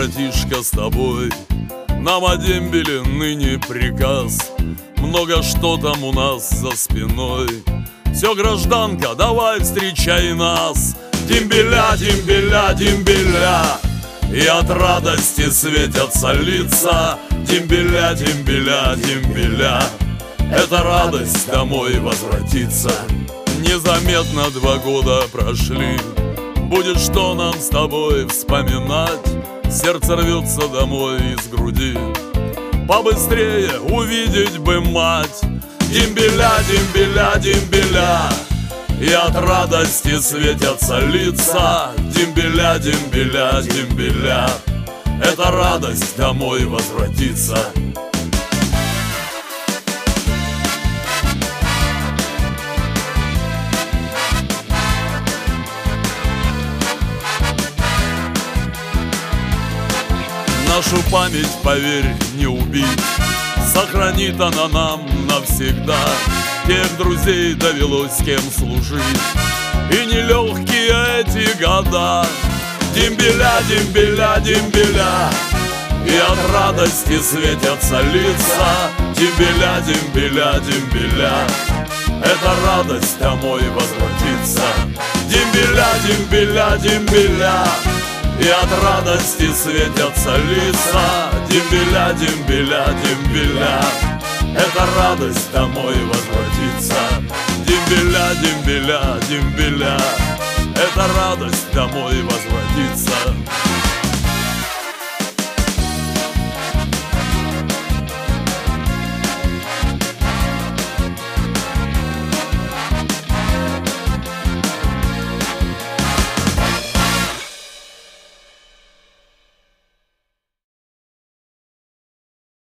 братишка, с тобой. Нам о дембеле ныне приказ. Много что там у нас за спиной. Все, гражданка, давай встречай нас. Дембеля, дембеля, дембеля, и от радости светятся лица. Дембеля, дембеля, дембеля, это радость домой возвратиться. Незаметно 2 года прошли. Будет что нам с тобой вспоминать. Сердце рвется домой из груди. Побыстрее увидеть бы мать. Дембеля, дембеля, дембеля, и от радости светятся лица. Дембеля, дембеля, дембеля, это радость домой возвратиться. Нашу память, поверь, не убить. Сохранит она нам навсегда тех друзей довелось с кем служить. И нелегкие эти года. Дембеля, дембеля, дембеля, и от радости светятся лица. Дембеля, дембеля, дембеля, это радость домой возвратиться. Дембеля, дембеля, дембеля, и от радости светятся лица. Дембеля, дембеля, дембеля, это радость домой возвратиться. Дембеля, дембеля, дембеля, это радость домой возвратиться.